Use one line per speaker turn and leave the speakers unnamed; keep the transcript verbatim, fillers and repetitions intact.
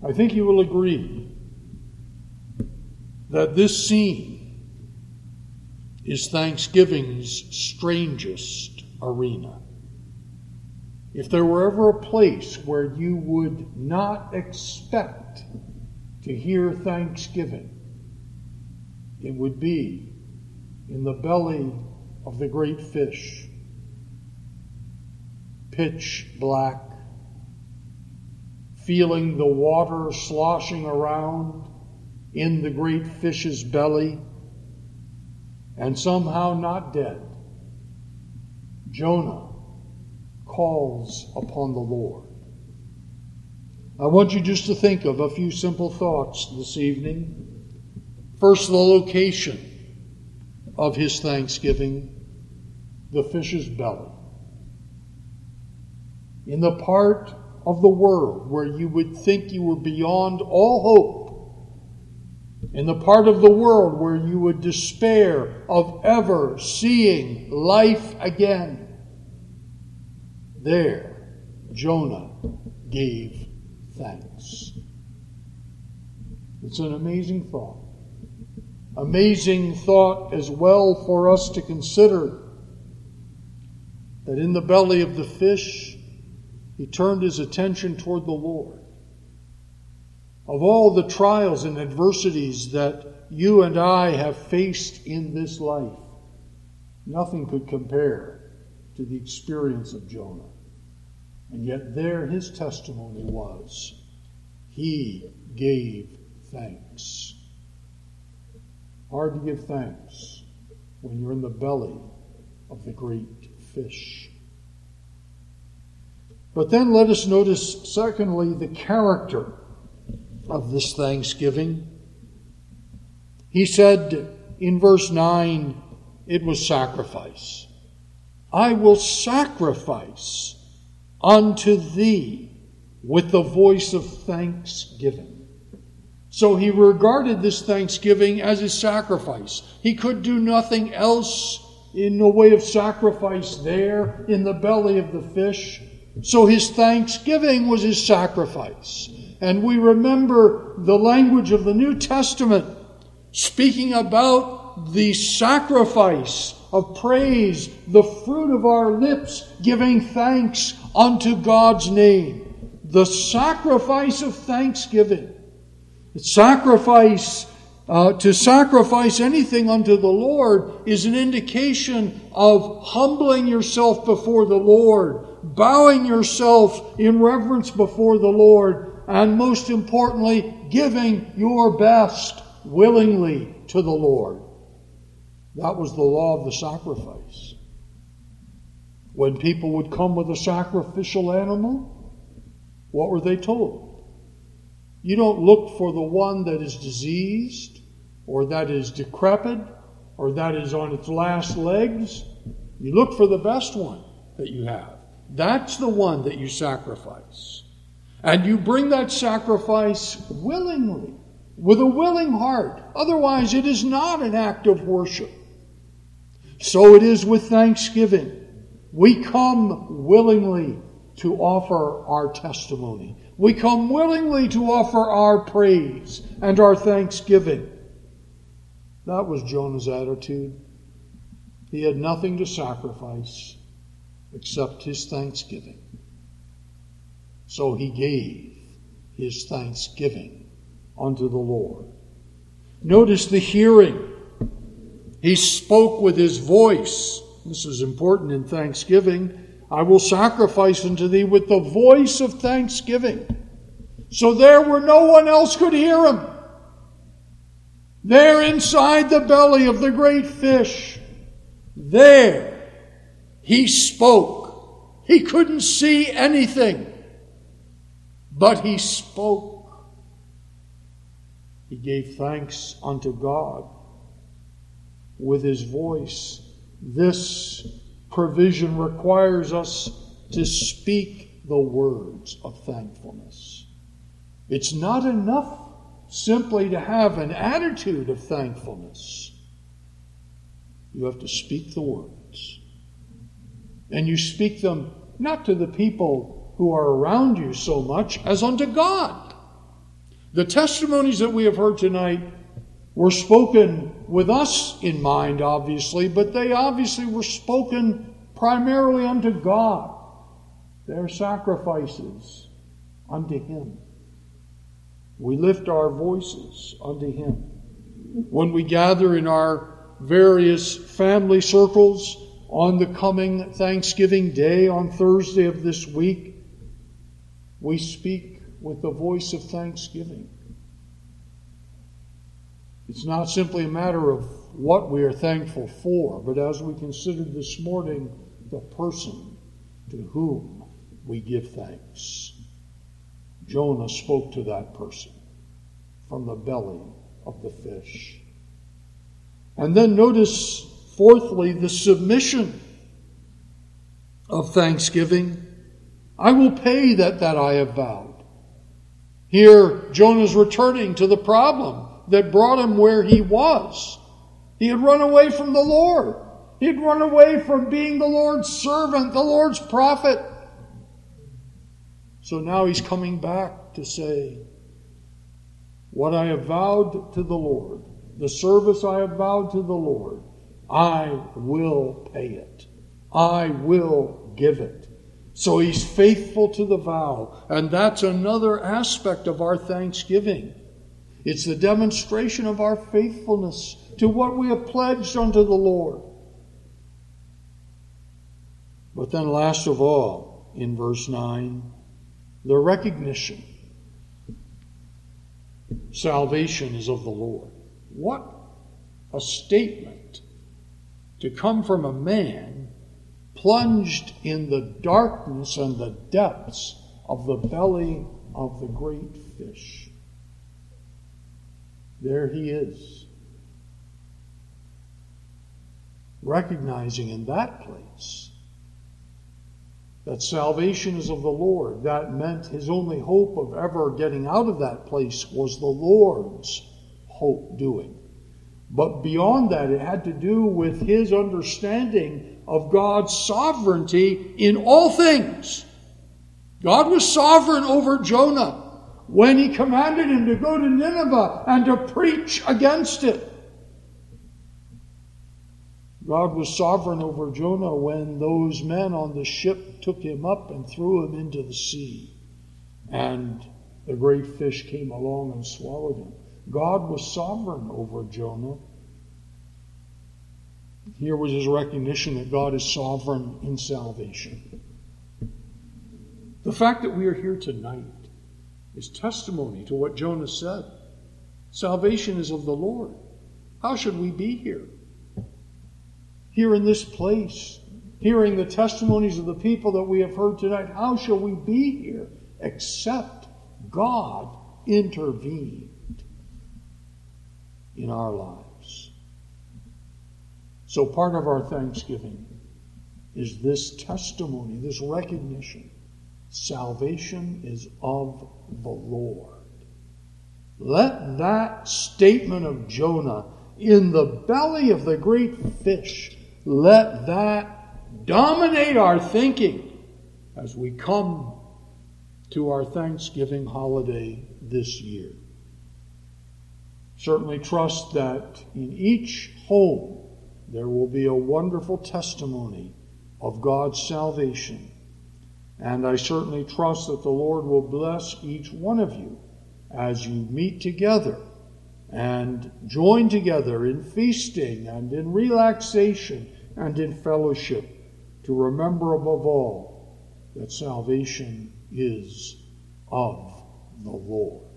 I think you will agree that this scene is Thanksgiving's strangest arena. If there were ever a place where you would not expect to hear thanksgiving, it would be in the belly of the great fish. Pitch black, feeling the water sloshing around in the great fish's belly, and somehow not dead, Jonah calls upon the Lord. I want you just to think of a few simple thoughts this evening. First, the location of his thanksgiving, the fish's belly. In the part of the world where you would think you were beyond all hope, in the part of the world where you would despair of ever seeing life again, there Jonah gave thanks. It's an amazing thought. Amazing thought as well for us to consider that in the belly of the fish, he turned his attention toward the Lord. Of all the trials and adversities that you and I have faced in this life, nothing could compare to the experience of Jonah. And yet there his testimony was, he gave thanks. Hard to give thanks when you're in the belly of the great fish. But then let us notice, secondly, the character of this thanksgiving. He said in verse nine, it was sacrifice. I will sacrifice unto thee with the voice of thanksgiving. So he regarded this thanksgiving as a sacrifice. He could do nothing else in the way of sacrifice there in the belly of the fish. So his thanksgiving was his sacrifice. And we remember the language of the New Testament speaking about the sacrifice of praise, the fruit of our lips, giving thanks unto God's name. The sacrifice of thanksgiving. Sacrifice, uh, to sacrifice anything unto the Lord is an indication of humbling yourself before the Lord, bowing yourself in reverence before the Lord, and most importantly, giving your best willingly to the Lord. That was the law of the sacrifice. When people would come with a sacrificial animal, what were they told? You don't look for the one that is diseased, or that is decrepit, or that is on its last legs. You look for the best one that you have. That's the one that you sacrifice. And you bring that sacrifice willingly, with a willing heart. Otherwise, it is not an act of worship. So it is with thanksgiving. We come willingly to offer our testimony. We come willingly to offer our praise and our thanksgiving. That was Jonah's attitude. He had nothing to sacrifice except his thanksgiving. So he gave his thanksgiving unto the Lord. Notice the hearing. He spoke with his voice. This is important in thanksgiving. I will sacrifice unto thee with the voice of thanksgiving. So there where no one else could hear him. There inside the belly of the great fish. There he spoke. He couldn't see anything. But he spoke. He gave thanks unto God with his voice. This provision requires us to speak the words of thankfulness. It's not enough simply to have an attitude of thankfulness. You have to speak the words. And you speak them not to the people who are around you so much as unto God. The testimonies that we have heard tonight were spoken with us in mind, obviously, but they obviously were spoken primarily unto God. Their sacrifices unto Him. We lift our voices unto Him. When we gather in our various family circles on the coming Thanksgiving Day on Thursday of this week, we speak with the voice of thanksgiving. It's not simply a matter of what we are thankful for, but as we considered this morning, the person to whom we give thanks. Jonah spoke to that person from the belly of the fish. And then notice, fourthly, the submission of thanksgiving. I will pay that that I have vowed. Here, Jonah's returning to the problem that brought him where he was. He had run away from the Lord. He had run away from being the Lord's servant, the Lord's prophet. So now he's coming back to say, what I have vowed to the Lord, the service I have vowed to the Lord, I will pay it. I will give it. So he's faithful to the vow. And that's another aspect of our thanksgiving. It's the demonstration of our faithfulness to what we have pledged unto the Lord. But then last of all, in verse nine, the recognition. Salvation is of the Lord. What a statement to come from a man plunged in the darkness and the depths of the belly of the great fish. There he is, recognizing in that place that salvation is of the Lord. That meant his only hope of ever getting out of that place was the Lord's hope doing. But beyond that, it had to do with his understanding of God's sovereignty in all things. God was sovereign over Jonah when he commanded him to go to Nineveh and to preach against it. God was sovereign over Jonah when those men on the ship took him up and threw him into the sea, and the great fish came along and swallowed him. God was sovereign over Jonah. Here was his recognition that God is sovereign in salvation. The fact that we are here tonight is testimony to what Jonah said. Salvation is of the Lord. How should we be here? Here in this place, hearing the testimonies of the people that we have heard tonight, how shall we be here except God intervened in our lives? So part of our thanksgiving is this testimony, this recognition. Salvation is of the Lord. Let that statement of Jonah in the belly of the great fish, let that dominate our thinking as we come to our Thanksgiving holiday this year. Certainly trust that in each home there will be a wonderful testimony of God's salvation. And I certainly trust that the Lord will bless each one of you as you meet together and join together in feasting and in relaxation and in fellowship to remember above all that salvation is of the Lord.